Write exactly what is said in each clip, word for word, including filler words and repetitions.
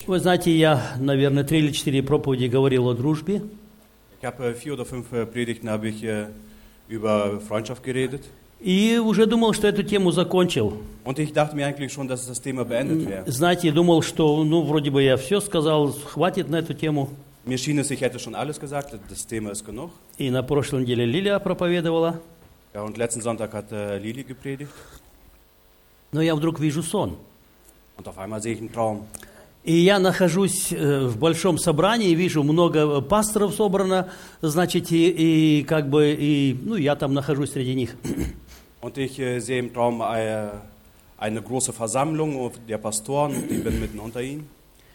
Вы знаете, я, наверное, три или четыре проповеди говорил о дружбе. Ich habe vier oder fünf Predigten habe ich über Freundschaft geredet. И уже думал, что эту тему закончил. Und ich dachte mir eigentlich schon, dass das Thema beendet wäre. Знаете, думал, что, ну, вроде бы я все сказал, хватит на эту тему. Mir schien es, ich hätte schon alles gesagt, das Thema ist genug. И на прошлой неделе Лилия проповедовала. Ja, und letzten Sonntag hat äh, Lili gepredigt. Но я вдруг вижу сон. Und auf einmal sehe ich einen Traum. И я нахожусь в большом собрании, вижу, много пасторов собрано, значит, и, и как бы, и, ну, я там нахожусь среди них. Und ich äh, sehe im Traum eine, eine große Versammlung der Pastoren und ich bin mitten unter ihnen.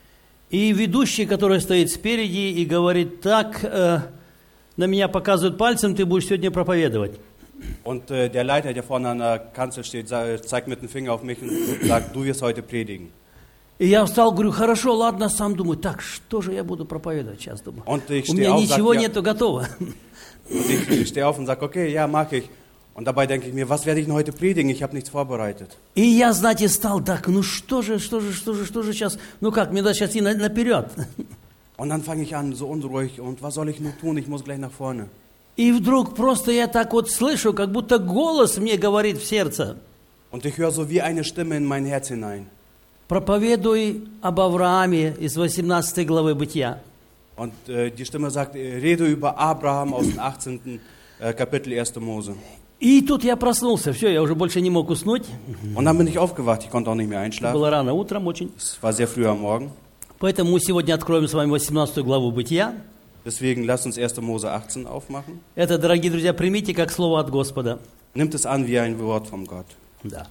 И ведущий, который стоит спереди и говорит, так, э, на меня показывают пальцем, ты будешь сегодня проповедовать. Und äh, der Leiter, der vorne an der Kanzel steht, zeigt mit dem Finger auf mich und sagt, du wirst heute predigen. И я встал, говорю, хорошо, ладно, сам думаю, так, что же я буду проповедовать сейчас, думаю. Und ich У меня stehe auf, ничего sag, нету, ja, готово. und ich, ich stehe auf und sage, okay, ja, mag ich. Und dabei denke ich mir, was werde ich denn heute predigen? Ich habe nichts vorbereitet. И я, знаете, стал, так, ну что же, что же, что же, что же сейчас, ну как, мне надо сейчас идти на- наперед. Und dann fange ich an, so unruhig, und was soll ich nur tun? Ich muss gleich nach vorne. И вдруг просто я так вот слышу, как будто голос мне говорит в сердце. Und ich höre so wie eine Stimme in mein Herz hinein. Проповедуй об Аврааме из восемнадцатой главы Бытия. Und äh, die Stimme sagt, äh, rede über Abraham aus dem achtzehnten Äh, Kapitel erster Mose. И тут я проснулся, все, я уже больше не мог уснуть. Und dann bin ich aufgewacht, ich konnte auch nicht mehr einschlafen. Было рано утром очень. Es war sehr früh am Morgen. Поэтому мы сегодня откроем с вами восемнадцатую главу Бытия. Deswegen lasst uns erster Mose achtzehn aufmachen. Это, дорогие друзья, примите как слово от Господа. Nimmt es an wie ein Wort vom Gott. Да.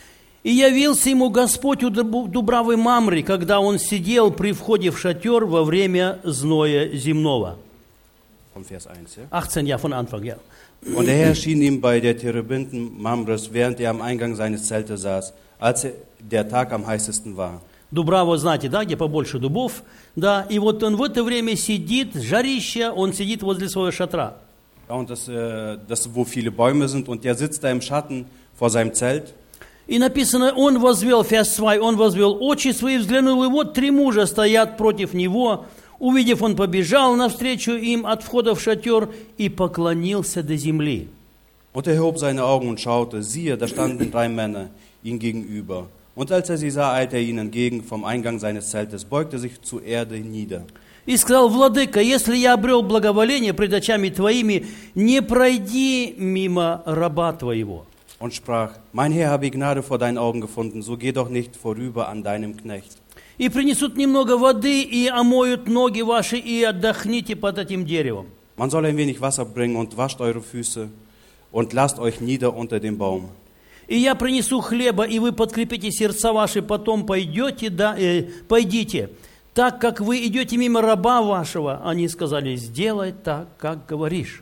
«И явился ему Господь у Дубравы Мамры, когда он сидел при входе в шатер во время зноя земного». Vom Vers eins, ja? achtzehn, ja, von Anfang, ja. Und der Herr erschien ihm bei der Terebinten Mamres, während er am Eingang seines Zeltes saß, als er, der Tag am heißesten war. Дубрава, знаете, да, где побольше дубов, да, и вот он в это время сидит, жарище, он сидит возле своего шатра. Ja, und das, äh, das, wo viele Bäume sind, und der sitzt da im Schatten vor seinem Zelt. И написано, он возвел, vers zwei, он возвел очи свои, взглянул, и вот три мужа стоят против него. Увидев, он побежал навстречу им от входа в шатер и поклонился до земли. Und er erhob seine Augen und schaute, siehe, da standen drei Männer ihm gegenüber. Und als er sie sah, eilte er ihnen entgegen vom Eingang seines Zeltes, beugte sich zur Erde nieder. И сказал, владыка, если я обрел благоволение пред очами твоими, не пройди мимо раба твоего. Und sprach, mein Herr, habe ich Gnade vor deinen Augen gefunden, so geh doch nicht vorüber an deinem Knecht. И принесут немного воды, и омоют ноги ваши, и отдохните под этим деревом. Man soll ein wenig Wasser bringen und wascht eure Füße und lasst euch nieder unter dem Baum. И я принесу хлеба, и вы подкрепите сердца ваши, потом пойдете, да, э, пойдите. Так как вы идете мимо раба вашего, они сказали, сделай так, как говоришь.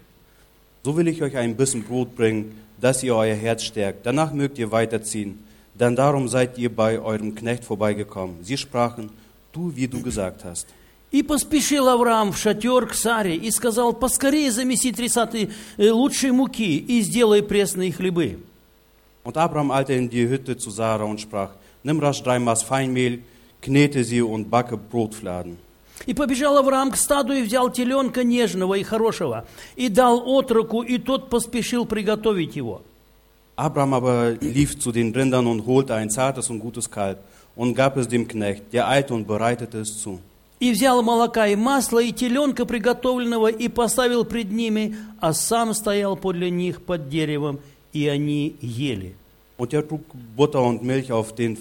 So will ich euch ein bisschen Brot bringen, dass ihr euer Herz stärkt. Danach mögt ihr weiterziehen, denn darum seid ihr bei eurem Knecht vorbeigekommen. Sie sprachen, tu, wie du gesagt hast. И поспешил Авраам в шатер к Саре и сказал, поскорее замеси три саты лучшей муки и сделай пресные хлебы. Und Abraham eilte in die Hütte zu Sarah und sprach, nimm rasch drei Maß Feinmehl, knete sie und backe Brotfladen. И побежал Авраам к стаду и взял теленка нежного и хорошего, и дал отроку, и тот поспешил приготовить его. Abraham aber lief zu den Rindern und holte ein zartes und gutes Kalb und gab es dem Knecht, der eilte und bereitete es zu. И взял молока и масла, и теленка приготовленного, и поставил пред ними, а сам стоял подле них под деревом, и они ели. Und er trug Butter und Milch auf den,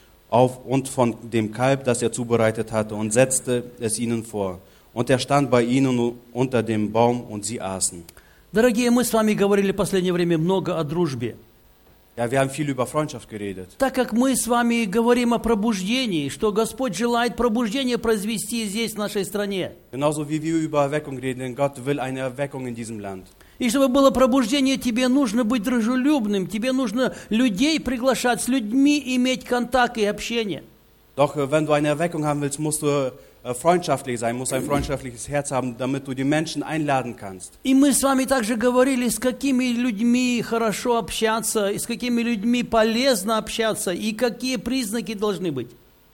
auf und von dem Kalb, das er zubereitet hatte, und setzte es ihnen vor. Und er stand bei ihnen unter dem Baum, und sie aßen. Дорогие, мы с вами говорили в последнее время много о дружбе. Ja, wir haben viel über Freundschaft geredet. Так как мы с вами говорим о пробуждении, что Господь желает пробуждение произвести здесь, в нашей стране. Genauso wie wir über Erweckung reden, denn Gott will eine Erweckung in diesem Land. И чтобы было пробуждение, тебе нужно быть дружелюбным, тебе нужно людей приглашать, с людьми иметь контакт и общение. Doch wenn du eine Erweckung haben willst, musst du freundschaftlich sein, musst ein freundschaftliches Herz haben, damit du die Menschen einladen kannst. И мы с вами также говорили, с какими людьми хорошо общаться, и с какими людьми полезно общаться, и какие признаки должны быть.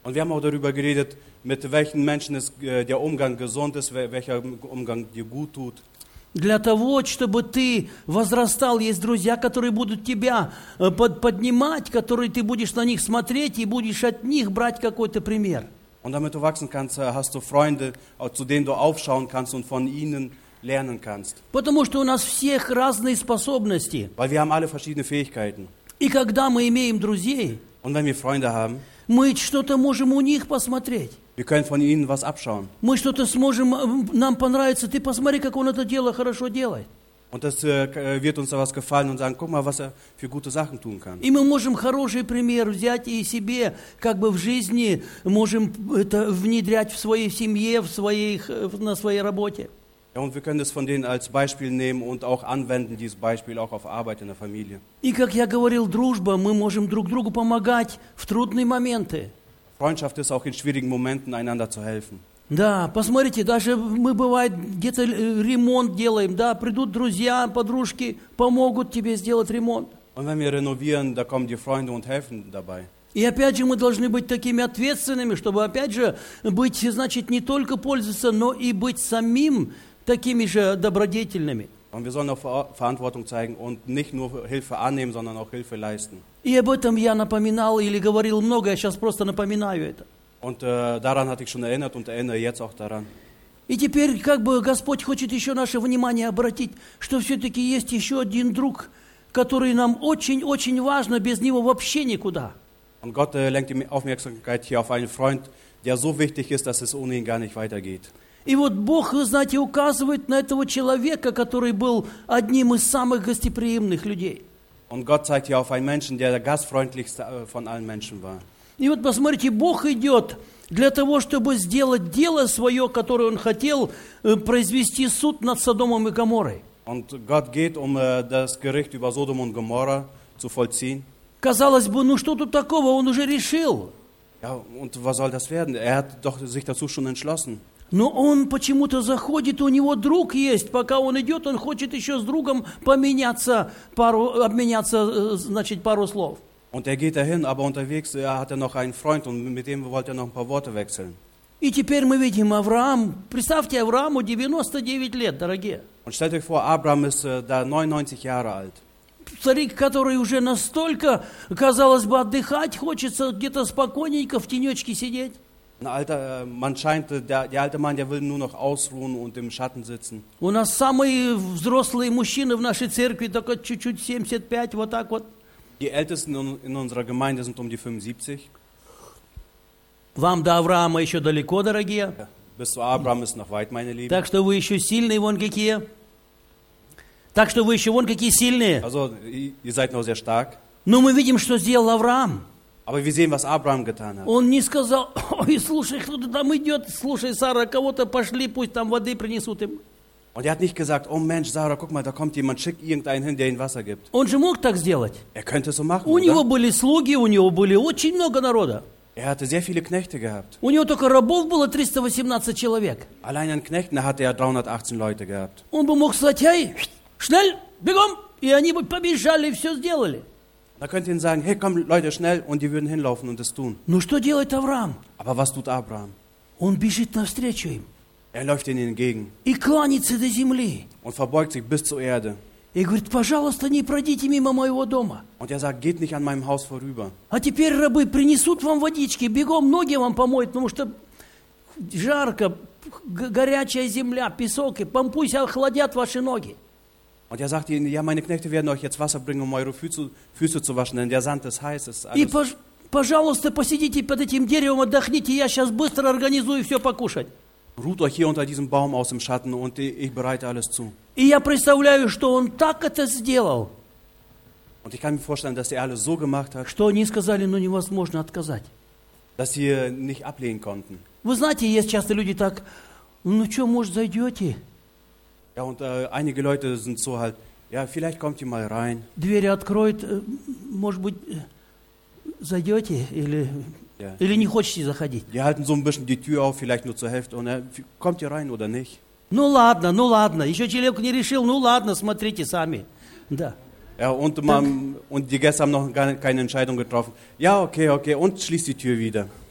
Und wir haben auch darüber geredet, mit welchen Menschen ist, äh, der Umgang gesund ist, wel- welcher Umgang dir gut tut. Для того, чтобы ты возрастал, есть друзья, которые будут тебя э, под- поднимать, которые ты будешь на них смотреть и будешь от них брать какой-то пример. Und damit du wachsen kannst, äh, hast du Freunde, auch zu denen du aufschauen kannst und von ihnen lernen kannst. Потому что у нас всех разные способности. Weil wir haben alle verschiedene Fähigkeiten. И когда мы имеем друзей, Und wenn wir Freunde haben, мы что-то можем у них посмотреть. wir können von ihnen was abschauen. Мы что-то сможем, э, нам понравится. Ты посмотри, как он это дело хорошо делает. Und das äh, k- wird uns da was gefallen und sagen, guck mal, was er für gute Sachen tun kann. И мы можем хороший пример взять и себе, как бы в жизни, можем это внедрять в своей семье, в своих, э, на своей работе. Ja, und wir können das von denen als Beispiel nehmen und auch anwenden, dieses Beispiel auch auf Arbeit in der Familie. И, как я говорил, дружба, мы можем друг другу помогать в трудные моменты. Freundschaft ist auch in schwierigen Momenten, einander zu helfen. Да, посмотрите, даже мы, бывает, где-то э, ремонт делаем, да, придут друзья, подружки, помогут тебе сделать ремонт. Und wenn wir renovieren, da kommen die Freunde und helfen dabei. И опять же мы должны быть такими ответственными, чтобы опять же быть, значит, не только пользоваться, но и быть самим такими же добродетельными. Und wir sollen auch Ver- Verantwortung zeigen und nicht nur Hilfe annehmen, sondern auch Hilfe leisten. И об этом я напоминал или говорил много, я сейчас просто напоминаю это. Und äh, daran hatte ich schon erinnert und erinnere jetzt auch daran. И теперь как бы Господь хочет еще наше внимание обратить, что все-таки есть еще один друг, который нам очень-очень важно, без него вообще никуда. Und Gott äh, lenkt die Aufmerksamkeit hier auf einen Freund, der so wichtig ist, dass es ohne ihn gar nicht weitergeht. И вот Бог, вы знаете, указывает на этого человека, который был одним из самых гостеприимных людей. Und Gott zeigt hier auf einen Menschen, der der gastfreundlichste äh, von allen Menschen war. И вот посмотрите, Бог идет для того, чтобы сделать дело свое, которое Он хотел, э, произвести суд над Содомом и Гоморрой. Und Gott geht, um äh, das Gericht über Sodom und Gomorra zu vollziehen. Казалось бы, ну что тут такого, Он уже решил. Ja, und was soll das werden? Er hat doch sich dazu schon entschlossen. Но он почему-то заходит, у него друг есть. Пока он идет, он хочет еще с другом поменяться, пару, обменяться, э, значит, пару слов. Und er geht dahin, aber unterwegs er hat er noch einen Freund und mit dem wollte er noch ein paar Worte wechseln. И теперь мы видим Авраам. Представьте, Аврааму девяносто девять лет, дорогие. Und stellt euch vor, Abraham ist äh, da neunundneunzig Jahre alt. Старик, который уже настолько, казалось бы, отдыхать хочется, где-то спокойненько в тенечке сидеть. Ein alter, äh, man scheint, äh, der, der alte Mann, der will nur noch ausruhen und im Schatten sitzen. У нас самые взрослые мужчины в нашей церкви, только чуть-чуть семьдесят пять, вот так вот. Die Ältesten in, in unserer Gemeinde sind um die fünfundsiebzig. Вам до Авраама еще далеко, дорогие. Ja, bis zu Abraham ist noch weit, meine Lieben. Так что вы еще сильные, вон какие. Так что вы еще вон какие сильные. Also, ihr ihr seid noch sehr stark. Но мы видим, что сделал Авраам. Aber wir sehen, was Abraham getan hat. Он не сказал, ой, слушай, кто-то там идет, слушай, Сара, кого-то пошли, пусть там воды принесут им. Und er hat nicht gesagt, oh Mensch, Sarah, guck mal, da kommt jemand, schick irgendeinen hin, der ihnen Wasser gibt. Он же мог так сделать. Er könnte es so machen, У него oder? были слуги, у него были очень много народа. Er hatte sehr viele Knechte gehabt. У него только рабов было триста восемнадцать человек. Allein an Knechten hatte er dreihundertachtzehn Leute gehabt. Он бы мог сказать, эй, шнель, бегом. И они бы побежали и все сделали. Da könnt ihr ihnen sagen, hey, komm, Leute, schnell, und die würden hinlaufen und es tun. Но что делает Авраам? Aber was tut Abraham? Он бежит навстречу им Er läuft ihnen entgegen и кланяется до земли. und verbeugt sich bis zur Erde. И говорит, пожалуйста, не пройдите мимо моего дома. Und er sagt, geht nicht an meinem Haus vorüber. А теперь рабы принесут вам водички, бегом ноги вам помоют, потому что жарко, г- горячая земля, песок, и пусть охладят ваши ноги. Und er sagt ihnen, ja, meine Knechte werden euch jetzt Wasser bringen, um eure Füße, Füße zu waschen, denn der Sand ist heiß. Ist И, alles. пож- пожалуйста, посидите под этим деревом, отдохните, я сейчас быстро организую все покушать. Ruht euch hier unter diesem Baum aus dem Schatten und ich bereite alles zu. И я представляю, что он так это сделал, Und ich kann mir vorstellen, dass er alles so gemacht hat, что они сказали, ну невозможно отказать. dass sie nicht ablehnen konnten. Вы знаете, есть часто люди так, ну что, может, зайдете? Ja, und äh, einige Leute sind so halt, ja, vielleicht kommt ihr mal rein. Двери откроет, э, может быть, э, зайдете или, Ja. или не хотите заходить? Die halten so ein bisschen die Tür auf, vielleicht nur zur Hälfte. Und äh, kommt ihr rein oder nicht? Ну ладно, ну ладно, еще человек не решил, ну ладно, смотрите сами. Да. Ja, und, man, und die Gäste haben noch gar keine Entscheidung getroffen. Ja, okay, okay, und schließt die Tür wieder.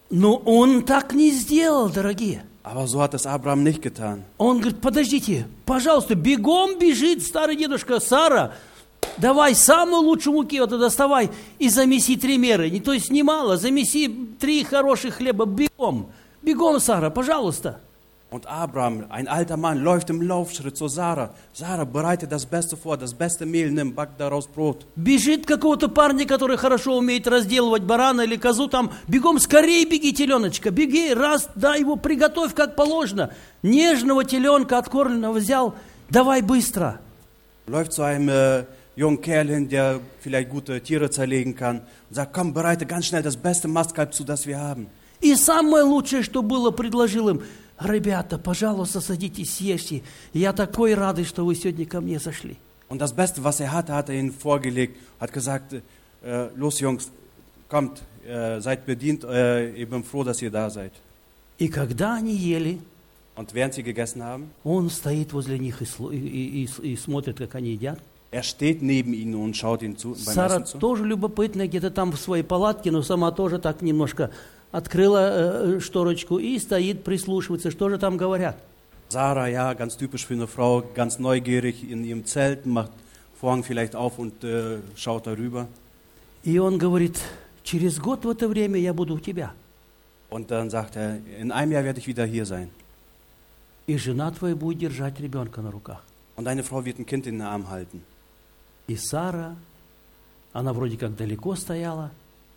Но он так не сделал, дорогие. Aber so hat es Abraham nicht getan. Он говорит, подождите, пожалуйста, бегом бежит старый дедушка Сара, давай самую лучшую муки вот доставай и замеси три меры. Не, то есть немало, замеси три хороших хлеба, бегом. Бегом, Сара, пожалуйста. Und Abraham, ein alter Mann, läuft im Laufschritt zu Sarah. Sarah, bereite das Beste vor, das beste Mehl, nimm, back daraus Brot. Бежит какого-то парня, который хорошо умеет разделывать барана или козу, там, бегом, скорее беги, теленочка, беги, раз, да, его приготовь как положено. Нежного теленка откормленного взял, давай быстро. Läuft zu einem äh, jungen Kerl hin, der vielleicht gute Tiere zerlegen kann und sagt, komm, bereite ganz schnell das beste Mastkalb zu, das wir haben. И самое лучшее, что было, предложил им, ребята, пожалуйста, садитесь, съешьте. Я такой радый, что вы сегодня ко мне зашли. Und das Beste, was er hatte, hat er ihnen vorgelegt, hat gesagt, äh, los Jungs, kommt, äh, seid bedient, äh, ich bin froh, dass ihr da seid. И когда они ели, Und während sie gegessen haben, он стоит возле них и, слу- и, и- и- и смотрит, как они едят. er steht neben ihnen und schaut ihnen zu, beim Сара Essen zu. тоже любопытная, где-то там в своей палатке, но сама тоже так немножко открыла э, шторочку и стоит, прислушивается, что же там говорят. Sarah, ja, ganz typisch für eine Frau, ganz neugierig in ihrem Zelt, macht Vorhang vielleicht auf und äh, schaut darüber. И он говорит, через год в это время я буду у тебя. Und dann sagt er, in einem Jahr werde ich wieder hier sein. И жена твоя будет держать ребенка на руках. Und deine Frau wird ein Kind in den Arm halten. И Сара, она вроде как далеко стояла,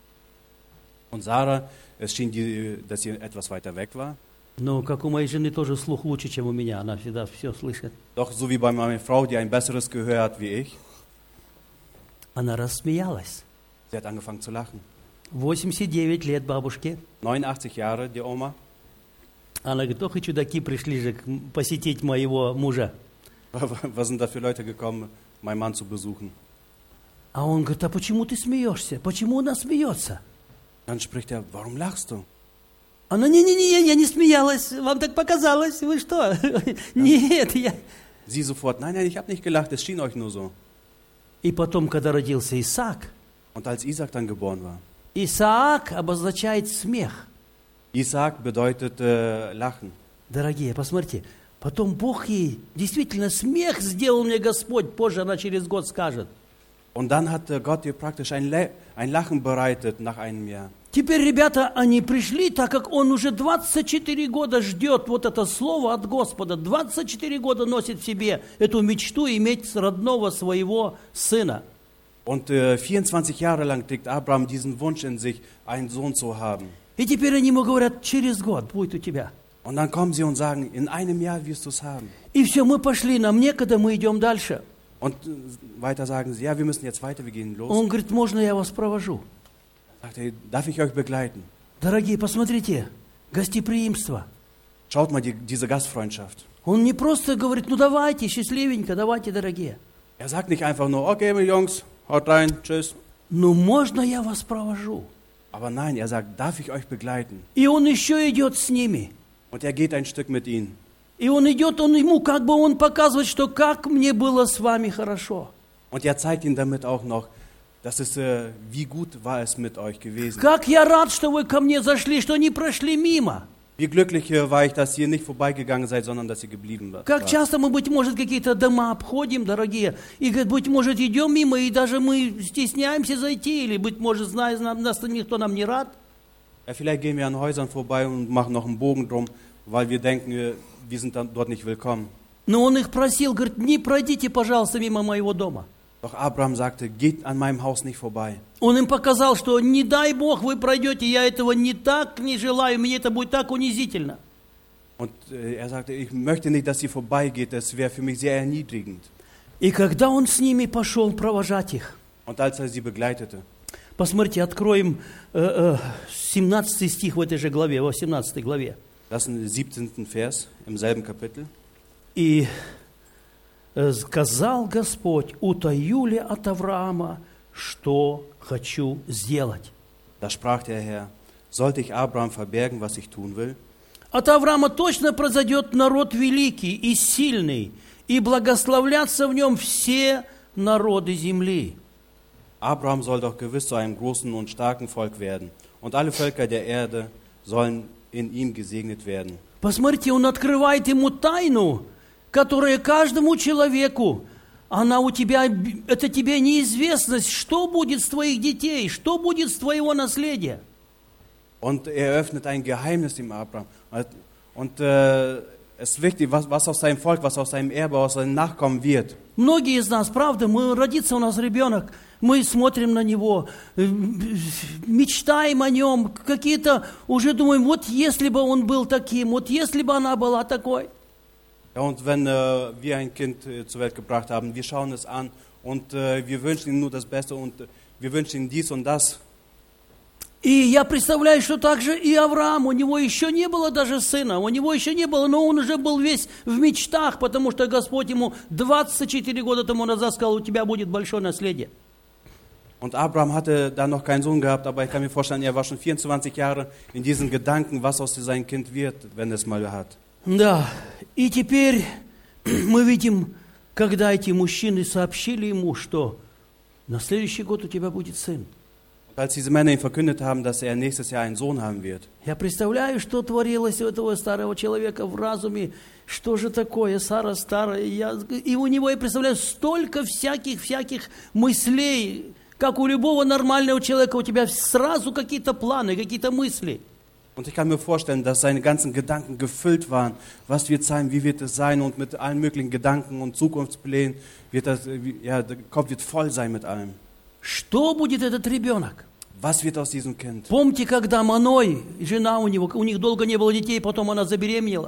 Und Sarah, es schien, die, dass sie etwas weiter weg war. но как у моей жены тоже слух лучше, чем у меня, она всегда все слышит. Doch so wie bei meiner Frau, die ein besseres Gehör hat wie ich, Она рассмеялась. sie hat angefangen zu lachen. восемьдесят девять лет бабушке. neunundachtzig Jahre, die Oma. Она говорит, ох и чудаки пришли же к- посетить моего мужа. Was sind da für Leute gekommen, meinen Mann zu besuchen? А он говорит, а почему ты смеешься? Почему она смеется? Dann spricht er, warum lachst du? Она, не-не-не, я не смеялась, вам так показалось, вы что? Нет, я... Sie sofort, nein, nein, ich habe nicht gelacht, es schien euch nur so. И потом, когда родился Исаак, Und als Isaac dann geboren war, Исаак обозначает смех. Isaac bedeutet äh, Lachen. Дорогие, посмотрите, потом Бог ей, действительно, смех сделал мне Господь, позже она через год скажет. Und dann hat äh, Gott ihr praktisch ein, Le ein Lachen bereitet nach einem Jahr. Теперь, ребята, они пришли, так как он уже двадцать четыре года ждет вот это слово от Господа, двадцать четыре года носит в себе эту мечту иметь родного своего сына. Und äh, vierundzwanzig Jahre lang trägt Abraham diesen Wunsch in sich, einen Sohn zu haben. И теперь они ему говорят, через год будет у тебя. Und dann kommen sie und sagen, in einem Jahr wirst du es haben. И все, мы пошли, нам некогда, мы идем дальше. Und äh, weiter sagen sie, ja, wir müssen jetzt weiter, wir gehen los. Он говорит, можно я вас провожу? Sagt er, darf ich euch begleiten? Дорогие, посмотрите, гостеприимство. Schaut mal die, diese Gastfreundschaft. Он не просто говорит, ну давайте, счастливенько, давайте, дорогие. Er sagt nicht einfach nur, okay, Jungs, haut rein, tschüss. Ну можно я вас провожу? Aber nein, er sagt, darf ich euch begleiten? И он еще идет с ними. Und er geht ein Stück mit ihnen. И он идет, он ему как бы он показывает, что как мне было с вами хорошо. Und er zeigt ihnen damit auch noch, dass es, äh, wie gut war es mit euch gewesen. Как я рад, что вы ко мне зашли, что не прошли мимо. Wie glücklich äh, war ich, dass ihr nicht vorbeigegangen seid, sondern dass ihr geblieben wart. Как часто мы, быть может, какие-то дома обходим, дорогие, и, быть может, идем мимо, и даже мы стесняемся зайти, или, быть может, зная, нас никто нам не рад. Ja, vielleicht gehen wir an Häusern vorbei und machen noch einen Bogen drum, weil wir denken, äh, wir sind dann dort nicht willkommen. Но он их просил, говорит, не пройдите, пожалуйста, мимо моего дома. Doch Abraham sagte, geht an meinem Haus nicht vorbei. Он им показал, что не дай Бог вы пройдете, я этого не так не желаю, мне это будет так унизительно. Und äh, er sagte, ich möchte nicht, dass ihr vorbeigeht, das wäre für mich sehr erniedrigend. И когда он с ними пошел провожать их, Und als er sie begleitete, посмотрите, откроем э, э, семнадцатый стих в этой же главе, во семнадцатой главе. das ist ein siebzehnten Vers im selben Kapitel. И сказал Господь, утаю ли от Авраама, что хочу сделать. Da sprach der Herr, sollte ich Abraham verbergen, was ich tun will? От Авраама точно произойдет народ великий и сильный, и благословлятся в нем все народы земли. Abraham soll doch gewiss zu einem großen und starken Volk werden, und alle Völker der Erde sollen in ihm gesegnet werden. Посмотрите, он открывает ему тайну, которая каждому человеку, она у тебя, это тебе неизвестность, что будет с твоих детей, что будет с твоего наследия. Und er öffnet ein Geheimnis dem Abraham. Und äh, es ist wichtig, was, was aus seinem Volk, was aus seinem Erbe, aus seinen Nachkommen wird. Многие из нас, правда, мы родится у нас ребенок, мы смотрим на него, мечтаем о нем, какие-то уже думаем, вот если бы он был таким, вот если бы она была такой. Ja, und wenn äh, wir ein Kind äh, zur Welt gebracht haben, wir schauen es an und äh, wir wünschen ihm nur das Beste und äh, wir wünschen ihm dies und das. И я представляю, что также и Авраам, у него еще не было даже сына, у него еще не было, но он уже был весь в мечтах, потому что Господь ему двадцать четыре года тому назад сказал, у тебя будет большое наследие. Und Abraham hatte da noch keinen Sohn gehabt, aber ich kann mir vorstellen, er war schon vierundzwanzig Jahre in diesen Gedanken, was aus seinem Kind wird, wenn es mal hat. Да, и теперь мы видим, когда эти мужчины сообщили ему, что на следующий год у тебя будет сын. Als diese Männer ihm verkündet haben, dass er nächstes Jahr einen Sohn haben wird. Я представляю, что творилось у этого старого человека в разуме. Что же такое, Сара старая? Я... И у него, я представляю, столько всяких-всяких мыслей, как у любого нормального человека, у тебя сразу какие-то планы, какие-то мысли. Und ich kann mir vorstellen, dass seine ganzen Gedanken gefüllt waren. Was wird sein, wie wird es sein? Und mit allen möglichen Gedanken und Zukunftsplänen wird das, ja, der Kopf wird voll sein mit allem. Что будет этот ребенок? Was wird aus diesem Kind? Помните, когда Маной, жена у него, у них долго не было детей, потом она забеременела?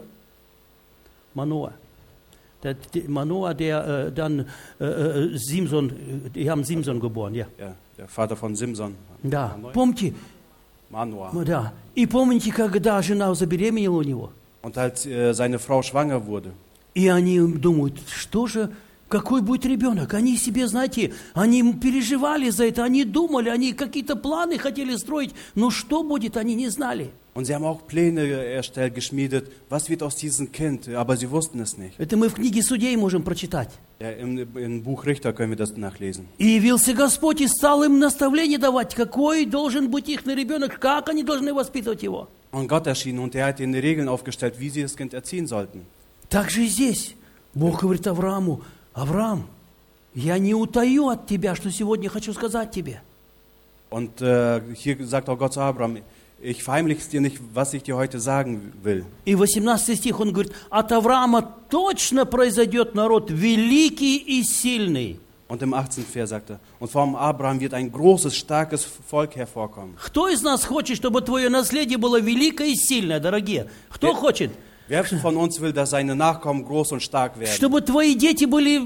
Manoah. Der, der, Manoah, der äh, dann äh, Simson, die haben Simson geboren, ja. Ja, der Vater von Simson. Да, помните? Manoah. Да. И помните, когда жена забеременела у него? Und als äh, seine Frau schwanger wurde. И они думают, что же, какой будет ребенок? Они себе, знаете, они переживали за это, они думали, они какие-то планы хотели строить, но что будет, они не знали. Und sie haben auch Pläne erstellt, geschmiedet, was wird aus diesem Kind, aber sie wussten es nicht. Это мы в книге Судей можем прочитать. Ja, im, im Buch Richter können wir das nachlesen. И явился Господь и стал им наставление давать, какой должен быть их ребенок, как они должны воспитывать его. Und Gott erschien und er hat ihnen Regeln aufgestellt, wie sie das Kind erziehen sollten. Так же и здесь. Бог говорит Аврааму, Авраам, я не утаю от тебя, что сегодня хочу сказать тебе. Und äh, hier sagt auch Gott zu Abraham, ich verheimliche es dir nicht, was ich dir heute sagen will. И восемнадцатый стих он говорит, от Авраама точно произойдет народ великий и сильный. Und im achtzehnten Vers sagt er, und vom Abraham wird ein großes, starkes Volk hervorkommen. Кто из нас хочет, чтобы твое наследие было великое и сильное, дорогие? Кто Wer, хочет? Wer von uns will, dass seine Nachkommen groß und stark werden? Чтобы твои дети были,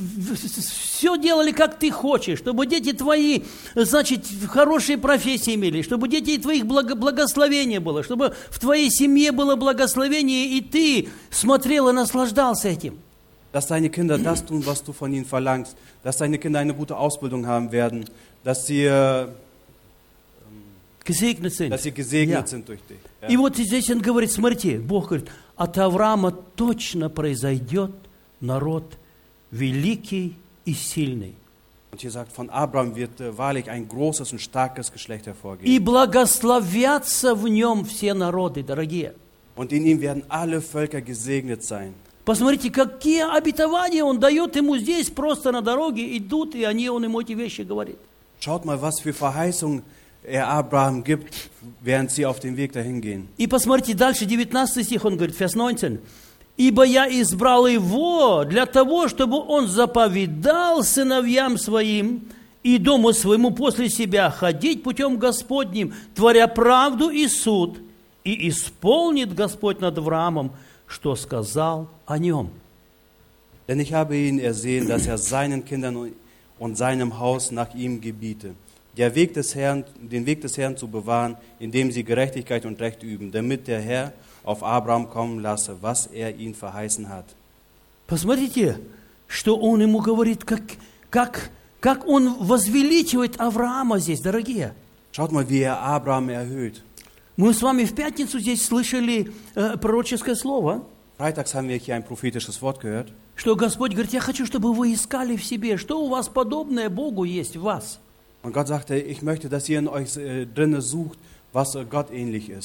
все делали, как ты хочешь, чтобы дети твои, значит, хорошие профессии имели, чтобы дети твоих благо, благословения было, чтобы в твоей семье было благословение, и ты смотрел и наслаждался этим. Dass deine Kinder das tun, was du von ihnen verlangst, dass deine Kinder eine gute Ausbildung haben werden, dass sie, äh, Gesegnet sind. dass sie gesegnet Ja. sind durch dich. Ja. И вот здесь он говорит, смотрите, Бог говорит, от Авраама точно произойдет народ великий и сильный. Und hier sagt, von Abraham wird äh, wahrlich ein großes und starkes Geschlecht hervorgehen. И благословятся в нем все народы, дорогие. Und in ihm werden alle Völker gesegnet sein. Посмотрите, какие обетования он дает ему здесь, просто на дороге идут, и они, он ему эти вещи говорит. Schaut mal, was für Verheißungen er Abraham gibt, während sie auf dem Weg dahin gehen. И посмотрите дальше, девятнадцатый стих, он говорит, Vers neunzehn. «Ибо я избрал его для того, чтобы он заповедал сыновьям своим и дому своему после себя ходить путем Господним, творя правду и суд, и исполнит Господь над Авраамом, что сказал о нем». Denn ich habe ihn ersehen, dass er seinen Kindern und seinem Haus nach ihm gebiete, der Weg des Herrn, den Weg des Herrn zu bewahren, indem sie Gerechtigkeit und Recht üben, damit der Herr auf Abraham kommen lasse, was er ihn verheißen hat. Посмотрите, что он ему говорит, как, как, как он возвеличивает Авраама здесь, дорогие. Schaut mal, wie er Abraham erhöht. Мы с вами в пятницу здесь слышали э, пророческое слово, Freitags haben wir hier ein prophetisches Wort gehört, что Господь говорит, я хочу, чтобы вы искали в себе, что у вас подобное Богу есть в вас. und Gott sagte, ich möchte, dass ihr in euch äh, drinne sucht, was äh, Gott ähnlich ist.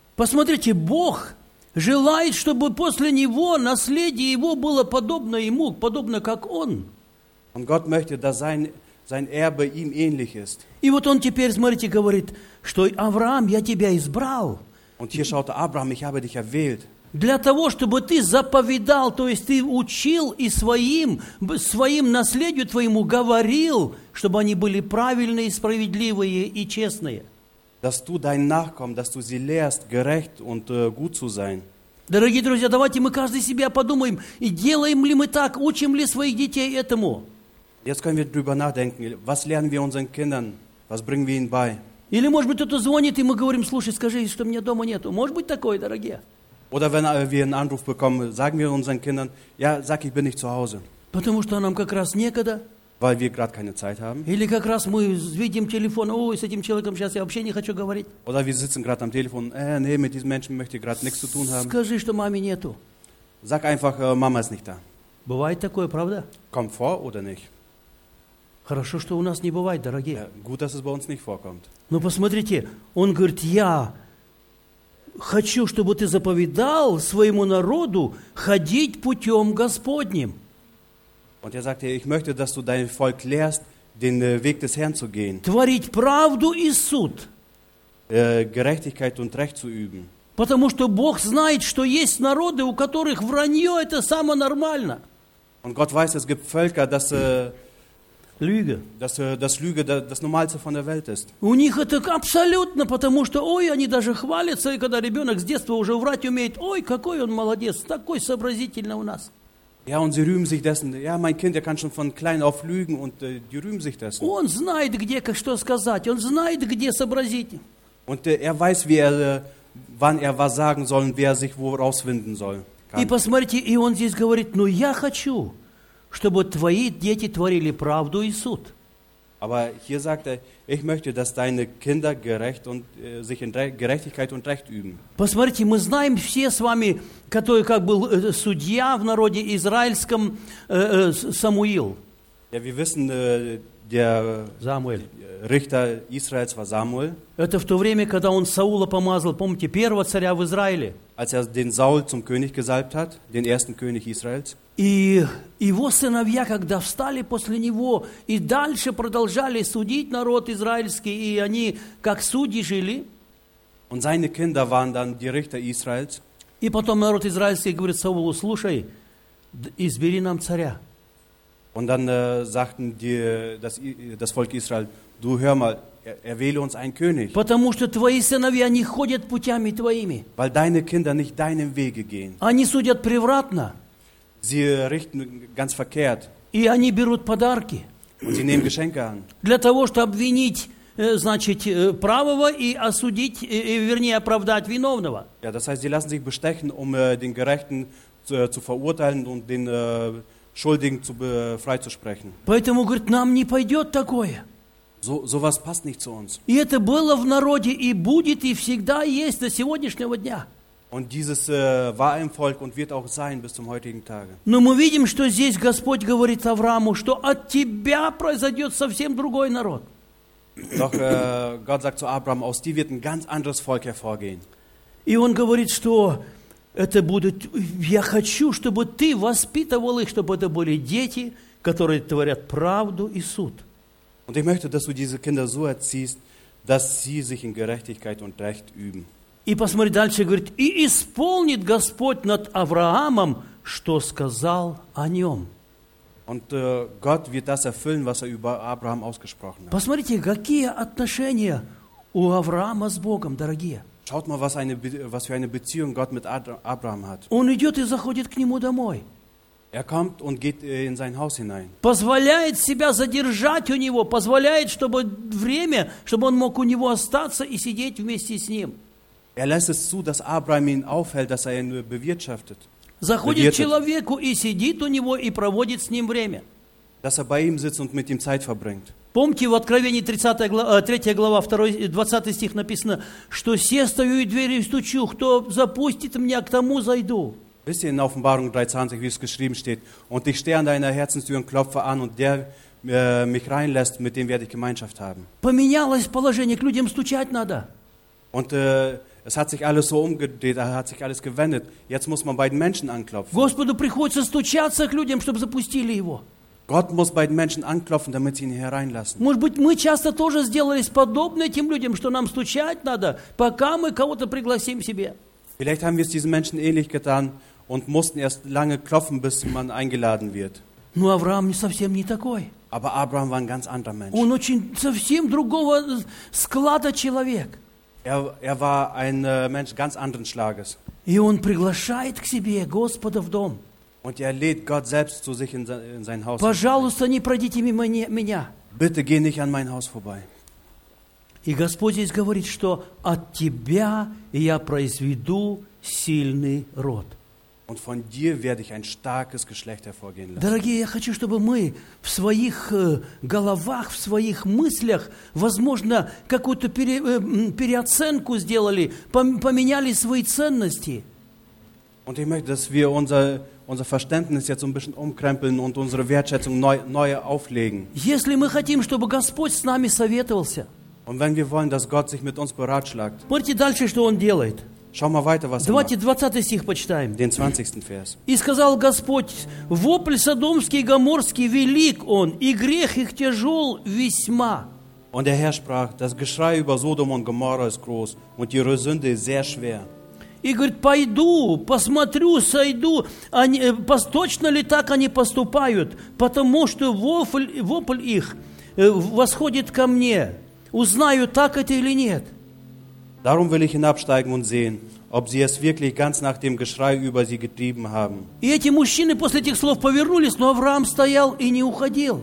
Посмотрите, Бог желает, чтобы после него наследие его было подобно ему, подобно как он. Und Gott möchte, dass sein, sein Erbe ihm ähnlich ist. И вот он теперь, смотрите, говорит, что Авраам, я тебя избрал Und hier schaute Abraham, ich habe dich erwählt, для того, чтобы ты заповедал, то есть ты учил и своим, своим наследию твоему говорил, чтобы они были правильные, справедливые и честные. dass du deinen Nachkommen, dass du sie lehrst, gerecht und äh, gut zu sein. Дорогие друзья, давайте мы каждый себя подумаем, и делаем ли мы так, учим ли своих детей этому. Jetzt können wir drüber nachdenken, was lernen wir unseren Kindern, was bringen wir ihnen bei? Или, может быть, кто-то звонит, и мы говорим, слушай, скажи, что меня дома нету. Может быть такое, дорогие? Oder wenn äh, wir einen Anruf bekommen, sagen wir unseren Kindern, ja, sag, ich bin nicht zu Hause, Потому что нам как раз некогда. weil wir gerade keine Zeit haben. Или как раз мы видим телефон, ой, с этим человеком сейчас я вообще не хочу говорить. Oder wir sitzen gerade am Telefon, äh, nee, mit diesem Menschen möchte ich gerade nichts zu tun haben. Скажи, что маме нету. Sag einfach, äh, Mama ist nicht da. Бывает такое, правда? Kommt vor oder nicht? Хорошо, что у нас не бывает, дорогие. Ja, gut, dass es bei uns nicht vorkommt. Но посмотрите, он говорит, я хочу, чтобы ты заповедал своему народу ходить путем Господним. Und er sagte, ich möchte, dass du dein Volk lehrst, den äh, Weg des Herrn zu gehen, Творить правду и суд. äh, Gerechtigkeit und Recht zu üben. Потому что Бог знает, что есть народы, у которых вранье – это самое нормально. Und Gott weiß, es gibt Völker, dass, äh, Лüge. dass, äh, dass Lüge das, das Normalste von der Welt ist. У них это абсолютно, потому что, ой, они даже хвалятся, и когда ребенок с детства уже врать умеет, ой, какой он молодец, такой сообразительный у нас. Ja, und sie rühmen sich dessen. Ja, mein Kind, der kann schon von klein auf lügen und äh, die rühmen sich dessen. Он знает, где, как что сказать, он знает, где сообразить. Und äh, er weiß, wie er, äh, wann er was sagen soll und wer sich wo rausfinden soll. И посмотрите, и он здесь говорит, ну я хочу, чтобы твои дети творили правду и суд. Aber hier sagt er, ich möchte, dass deine Kinder gerecht und, äh, sich in Re- Gerechtigkeit und Recht üben. Посмотрите, мы знаем все с вами, который как был э, судья в народе израильском, э, э, Самуил. Ja, wir wissen, äh, der Самуэль. Richter Israels war Samuel, Это в то время, когда он Саула помазал, помните, первого царя в Израиле. als er den Saul zum König gesalbt hat, den ersten König Israels. И его сыновья, когда встали после него и дальше продолжали судить народ израильский, и они как судьи жили, Und seine Kinder waren dann die Richter Israels. и потом народ израильский говорит Саулу, слушай, д- избери нам царя. Und dann äh, sagten die, das, I- das Volk Israel, du hör mal, er, erwähle uns einen König, Потому что твои сыновья не ходят путями твоими. weil deine Kinder nicht deinem Wege gehen. Они судят превратно, Sie richten ganz verkehrt и они берут подарки und sie nehmen Geschenke an. для того, чтобы обвинить, э, значит, э, правого и осудить, э, э, вернее, оправдать виновного. Ja, das heißt, sie lassen sich bestechen, um äh, den Gerechten zu, äh, zu verurteilen und den äh, Schuldigen zu, äh, freizusprechen. Поэтому, говорит, нам не пойдет такое. So, sowas passt nicht zu uns. И это было в народе, и будет, и всегда есть до сегодняшнего дня. Und dieses äh, war im Volk und wird auch sein bis zum heutigen Tage. Но мы видим, что здесь Господь говорит Аврааму, что от тебя произойдет совсем другой народ. Doch äh, Gott sagt zu Abraham, aus dir wird ein ganz anderes Volk hervorgehen. И он говорит, что это будут, я хочу, чтобы ты воспитывал их, чтобы это были дети, которые творят правду и суд. Und ich möchte, dass du diese Kinder so erziehst, dass sie sich in Gerechtigkeit und Recht üben. И посмотри дальше, говорит, и исполнит Господь над Авраамом, что сказал о нем. Und äh, Gott wird das erfüllen, was er über Abraham ausgesprochen hat. Посмотрите, какие отношения у Авраама с Богом, дорогие. Schaut mal, was, eine, Be- was für eine Beziehung Gott mit Ad- Abraham hat. Он идет и заходит к нему домой. Er kommt und geht äh, in sein Haus hinein. Позволяет себя задержать у него, позволяет, чтобы время, чтобы он мог у него остаться и сидеть вместе с ним. Er lässt es zu, dass Abraham ihn aufhält, dass er ihn bewirtschaftet. Заходит к Bewirtet. человеку и сидит у него и проводит с ним время. Dass er bei ihm sitzt und mit ihm Zeit verbringt. Помните, в Откровении тридцатая глава, третья глава, второй, двадцатый стих написано, что «Се стою и дверью стучу, кто запустит меня, к тому зайду». Wisst ihr, in Offenbarung drei zwanzig, wie es geschrieben steht, und ich stehe an deiner Herzenstür und klopfe an, und der äh, mich reinlässt, mit dem werde ich Gemeinschaft haben. Поменялось положение, к людям стучать надо. Und äh, Es hat sich alles so umgedreht, da hat sich alles gewendet. Jetzt muss man bei den Menschen anklopfen. Господу приходится стучаться к людям, чтобы запустили его. Gott muss bei den Menschen anklopfen, damit sie ihn hereinlassen. Может быть, мы часто тоже сделались подобны этим людям, что нам стучать надо, пока мы кого-то пригласим себе. Vielleicht haben wir es diesen Menschen ähnlich getan und mussten erst lange klopfen, bis man eingeladen wird. Но Авраам не совсем не такой. Aber Abraham war ein ganz anderer Mensch. Он очень совсем другого склада человек. Er, er war ein äh, Mensch ganz anderen Schlages. И он приглашает к себе Господа в дом. Und er lädt Gott selbst zu sich in sein, in sein Haus. Пожалуйста, не пройдите мимо меня. Bitte geh nicht an mein Haus vorbei. И Господь здесь говорит, что от тебя я произведу сильный род. Und von dir werde ich ein starkes Geschlecht hervorgehen lassen. Дорогие, я хочу, чтобы мы в своих э, головах, в своих мыслях, возможно, какую-то пере, э, переоценку сделали, пом- поменяли свои ценности. Und ich möchte, dass wir unser, unser Verständnis jetzt so ein bisschen umkrempeln und unsere Wertschätzung neu, neu auflegen. Если мы хотим, чтобы Господь с нами советовался, Und wenn wir wollen, dass Gott sich mit uns beratschlagt, смотрите дальше, что Он делает. schau mal weiter, was er Давайте macht. двадцатый стих почитаем. Den zwanzigsten Vers. «И сказал Господь, вопль содомский и гоморский велик он, и грех их тяжел весьма». Und der Herr sprach, das Geschrei über Sodom und Gomorra ist groß und ihre Sünde ist sehr schwer. И говорит, пойду, посмотрю, сойду, они, э, пос- точно ли так они поступают, потому что вопль, вопль их э, восходит ко мне. Узнаю, так это или нет. Darum will ich hinabsteigen und sehen, ob sie es wirklich ganz nach dem Geschrei über sie getrieben haben. И эти мужчины после этих слов повернулись, но Авраам стоял и не уходил.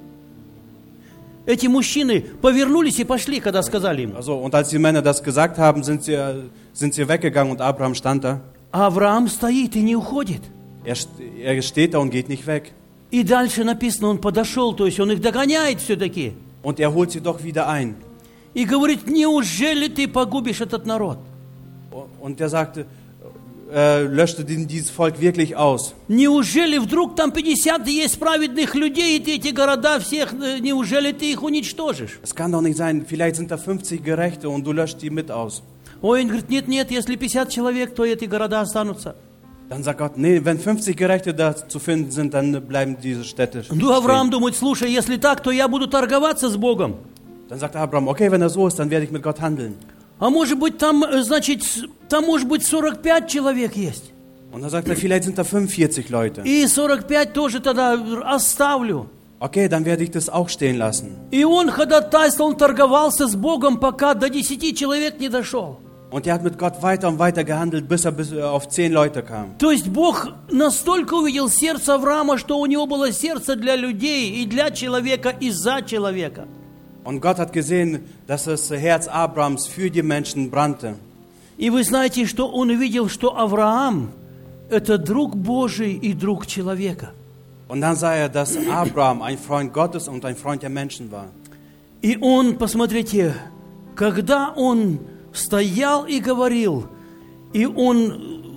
Эти мужчины повернулись и пошли, когда сказали им. Also, und als die Männer das gesagt haben, sind sie, sind sie weggegangen und Abraham stand da. А Авраам стоит и не уходит. Er, st- er steht da und geht nicht weg. И дальше написано, он подошел, то есть он их догоняет все-таки. Und er holt sie doch wieder ein. И говорит, неужели ты погубишь этот народ? Und er sagte, äh, löschte den, dieses Volk wirklich aus. Неужели вдруг там пятьдесят есть праведных людей, и ты эти города всех, э, неужели ты их уничтожишь? Es kann doch nicht sein, vielleicht sind da fünfzig Gerechte und du löscht die mit aus. Ой, он говорит, нет, нет, если пятьдесят человек, то эти города останутся. Dann sagt Gott, nee, wenn fünfzig Gerechte da zu finden sind, dann bleiben diese Städte stehen. Ну, Авраам думает, слушай, если так, то я буду торговаться с Богом. Dann sagt Abraham, okay, wenn das so ist, dann werde ich mit Gott handeln. А может быть, там, э, значит, с- там может быть сорок пять человек есть. Und dann sagt er, vielleicht sind da fünfundvierzig Leute. И сорок пять тоже тогда оставлю. Okay, dann werde ich das auch stehen lassen. И он ходатайствовал, он торговался с Богом, пока до десяти человек не дошел. Und er hat mit Gott weiter und weiter gehandelt, bis er bis er auf zehn Leute kam. То есть Бог настолько увидел сердце Авраама, что у него было сердце для людей и для человека, и за человека. Und Gott hat gesehen, dass das Herz Abrahams für die Menschen brannte. И вы знаете, что он увидел, что Авраам – это друг Божий и друг человека. Und dann sah er, dass Abraham ein Freund Gottes und ein Freund der Menschen war. И он, посмотрите, когда он стоял и говорил, и он,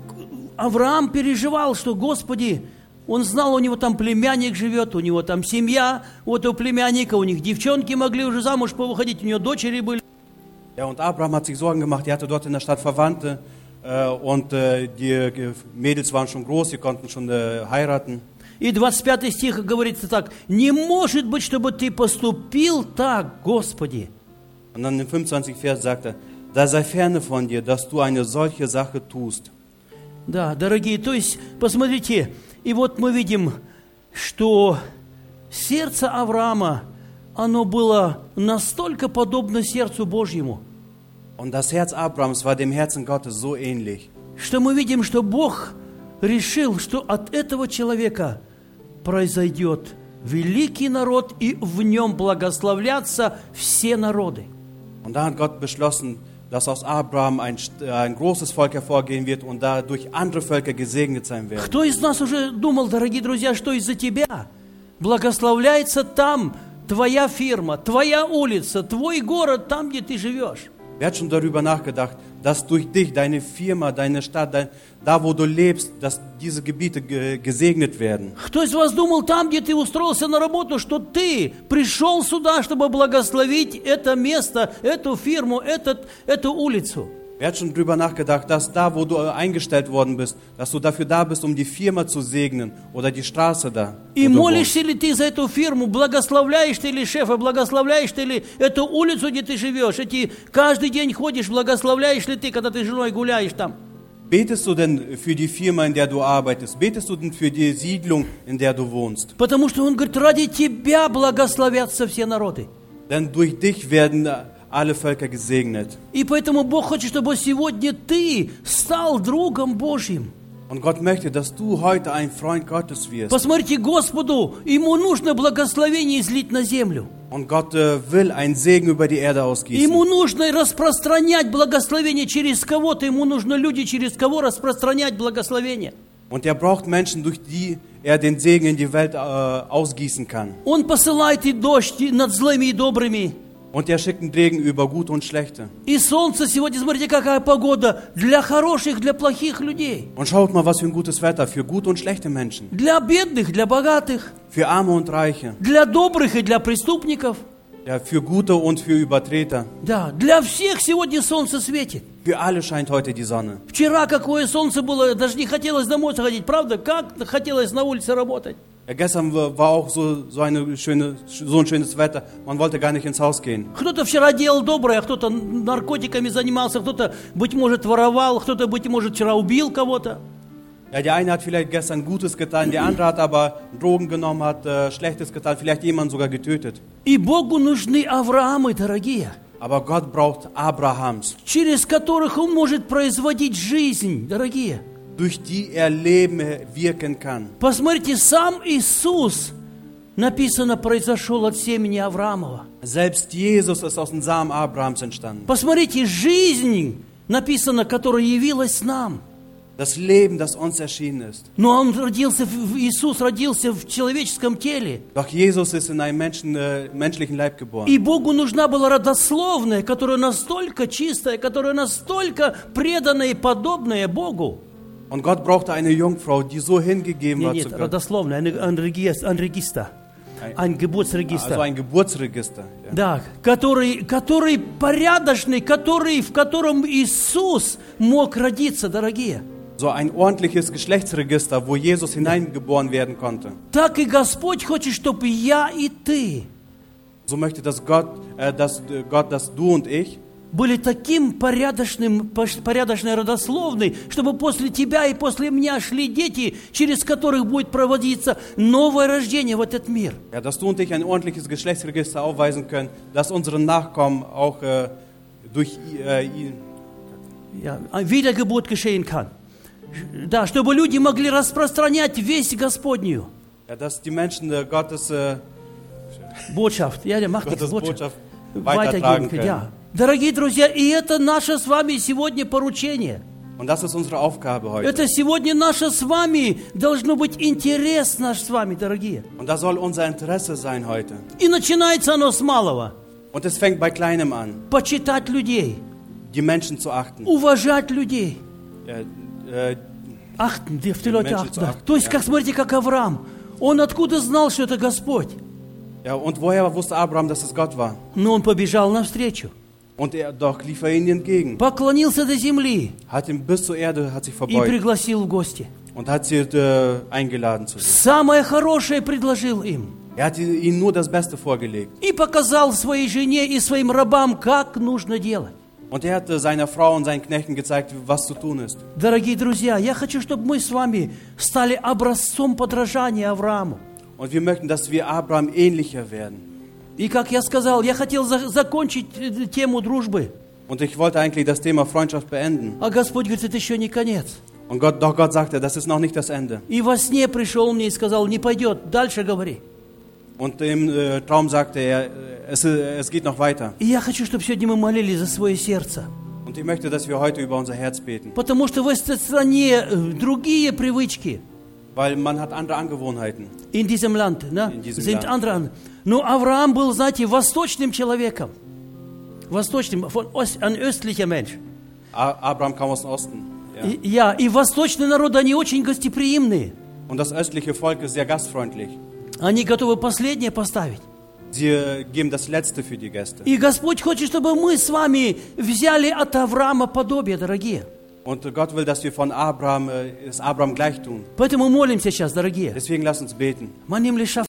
Авраам переживал, что, Господи, он знал, у него там племянник живет, у него там семья, у этого племянника, у них девчонки могли уже замуж повыходить, у него дочери были. Ja, und Abraham hat sich Sorgen gemacht, er hatte dort in der Stadt Verwandte äh, und äh, die äh, Mädels waren schon groß, sie konnten schon äh, heiraten. И двадцать пятый стих говорится так: «Не может быть, чтобы ты поступил так, Господи». Und dann im fünfundzwanzigsten Vers sagt er, da sei ferne von dir, dass du eine solche Sache tust. Да, дорогие, то есть, посмотрите, и вот мы видим, что сердце Авраама, оно было настолько подобно сердцу Божьему, Und das Herz Abrahams war dem Herzen Gottes so ähnlich, что мы видим, что Бог решил, что от этого человека произойдет великий народ, и в нем благословлятся все народы. Und da hat Gott beschlossen, dass aus Abraham ein, ein großes Volk hervorgehen wird und dadurch andere Völker gesegnet sein werden. Кто из нас уже думал, дорогие друзья, что из-за тебя благословляется там твоя фирма, твоя улица, твой город, там, где ты живешь? Wer hat schon darüber nachgedacht, dass durch dich, deine Firma, deine Stadt, dein, da wo du lebst, dass diese Gebiete ge, gesegnet werden? Кто из вас думал там, где ты устроился на работу, что ты пришел сюда, чтобы благословить это место, эту фирму, этот, эту улицу? Wer hat schon drüber nachgedacht, dass da, wo du eingestellt worden bist, dass du dafür da bist, um die Firma zu segnen oder die Straße da? И wo du молишься wohnst? ли ты за эту фирму, благословляешь ты ли шефа, благословляешь ты ли эту улицу, где ты живешь, эти каждый день ходишь, благословляешь ли ты, когда ты с женой гуляешь там? Betest du denn für die Firma, in der du arbeitest? Betest du denn für die Siedlung, in der du wohnst? Потому что он говорит, ради тебя благословятся все народы. Denn durch dich werden alle Völker gesegnet. И поэтому Бог хочет, чтобы сегодня ты стал другом Божьим. Und Gott möchte, dass du heute ein Freund Gottes wirst. Посмотрите, Господу, Ему нужно благословение излить на землю. Und Gott äh, will einen Segen über die Erde ausgießen. Ему нужно распространять благословение через кого-то. Ему нужно люди, через кого распространять благословение. Und er braucht Menschen, durch die er den Segen in die Welt äh, ausgießen kann. Он посылает и дождь и над злыми и добрыми. Und er schickt einen Regen über Gute und Schlechte. И солнце сегодня, смотрите, какая погода для хороших, для плохих людей. Und schaut mal, was für ein gutes Wetter für gute und schlechte Menschen. Для бедных, для богатых. Für Arme und Reiche. Для добрых и для преступников. Ja, für Gute und für Übertreter. Да, для всех сегодня солнце светит. Für alle scheint heute die Sonne. Вчера какое солнце было, даже не хотелось домой сходить, правда? Как хотелось на улице работать. Ja, gestern war auch so, so, eine schöne, so ein schönes Wetter. Man wollte gar nicht ins Haus gehen. Кто-то вчера делал доброе, а кто-то наркотиками занимался, кто-то, быть может, воровал, кто-то, быть может, вчера убил кого-то. Ja, der eine hat vielleicht gestern Gutes getan, der andere hat aber Drogen genommen, hat äh, Schlechtes getan, vielleicht jemanden sogar getötet. И Богу нужны Авраамы, дорогие, Aber Gott braucht Abrahams, через которых Он может производить жизнь, дорогие. durch die er Leben wirken kann. Посмотрите, сам Иисус, написано, произошел от семени Авраамова. Selbst Jesus ist aus dem Samen Abrahams entstanden. Посмотрите, жизнь, написано, которая явилась нам. Das Leben, das uns erschienen ist. Но Он родился, Иисус родился в человеческом теле. Doch Jesus ist in einem Menschen, äh, menschlichen Leib geboren. И Богу нужна была родословная, которая настолько чистая, которая настолько преданная и подобная Богу. Und Gott brauchte eine Jungfrau, die so hingegeben Нет, war нет, zu Gott. родословная, ein, ein, Регистр, ein Регистр, ein Geburtsregister. Also ein Geburtsregister. Ja. Да, который, который порядочный, который, в котором Иисус мог родиться, дорогие. So ein ordentliches Geschlechtsregister, wo Jesus hineingeboren werden konnte. Так и Господь хочет, чтобы я и ты So möchte das Gott, äh, dass, äh, Gott, dass du und ich были таким порядочным, порядочной родословной, чтобы после тебя и после меня шли дети, через которых будет проводиться новое рождение в этот мир. Ja, dass du und ich ein ordentliches Geschlechtsregister aufweisen können, dass unsere Nachkommen auch äh, durch äh, ihn, Ja, Wiedergeburt geschehen kann. Да, чтобы люди могли распространять весть Господнюю. ja, dass die Menschen äh, Gottes, äh, Botschaft, ja, der macht Gottes Botschaft. Botschaft weitertragen können. Ja. Дорогие друзья, и это наше с вами сегодня поручение. Und das ist unsere Aufgabe heute. Это сегодня наше с вами, должно быть интерес наш с вами, дорогие. Und das soll unser Interesse sein heute. И начинается оно с малого. Und es fängt bei Kleinem an, Почитать людей, die Menschen zu achten. уважать людей. Äh, äh, Achten, die die Leute Menschen achten. zu Да. achten, То есть, ja. как смотрите, как Авраам. Он откуда знал, что это Господь? ja, und woher wusste Abraham, dass es Gott war? Но он побежал навстречу. Und er doch lief er ihnen entgegen, Поклонился до земли hat ihn bis zur Erde, hat sich и verbeugt пригласил в гости. und hat sie äh, eingeladen zu sich. Самое хорошее предложил им. Er hat ihnen nur das Beste vorgelegt. И показал своей жене и своим рабам, как нужно делать. Und er hat äh, seiner Frau und seinen Knechten gezeigt, was zu tun ist. Дорогие друзья, я хочу, чтобы мы с вами стали образцом подражания Аврааму. Und wir möchten, dass wir Abraham ähnlicher werden. И как я сказал, я хотел за- закончить э, тему дружбы. Und ich wollte eigentlich das Thema Freundschaft beenden. А Господь говорит, это еще не конец. Und Gott, doch Gott sagte, das ist noch nicht das Ende. И во сне пришел мне и сказал, не пойдет, дальше говори. Und im äh, Traum sagte er, äh, es, äh, es geht noch weiter. И я хочу, чтобы сегодня мы молились за свое сердце. Und ich möchte, dass wir heute über unser Herz beten. Потому что в этой стране э, другие привычки. Weil man hat andere Angewohnheiten. In diesem Land, ne? In diesem Sind Land. andere. Но Авраам был, знаете, восточным человеком. Восточным, von Ost, ein östlicher Mensch. A- Abraham kam aus dem Osten. Ja. И, я, и восточные народы, они очень гостеприимные. Und das östliche Volk ist sehr gastfreundlich. Они готовы последнее поставить. Sie äh, geben das Letzte für die Gäste. И Господь хочет, чтобы мы с вами взяли от Авраама подобие, дорогие. Und Gott will, dass wir von Abraham, äh, es Abraham gleich tun. Поэтому молимся сейчас, дорогие. Deswegen lasst uns beten. Маним лиша